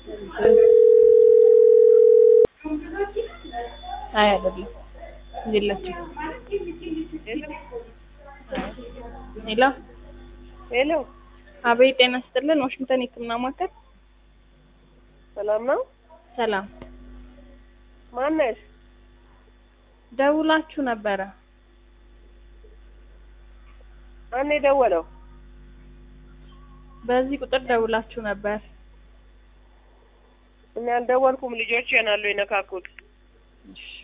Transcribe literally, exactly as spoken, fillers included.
አይ አይደለም የለችም። ሄሎ ሄሎ አቤት ጤና ይስጥልን ዋሽንግተን የህክምና ማዕከል ሰላም ነው? ሰላም ማን ነሽ? ደውላችሁ ነበረ። ማን ነው የደወለው? በዚህ ቁጥር ደውላችሁ ነበር። እኔ አልደወልኩም ልጆቼ ናቸው የነካኩት። እሺ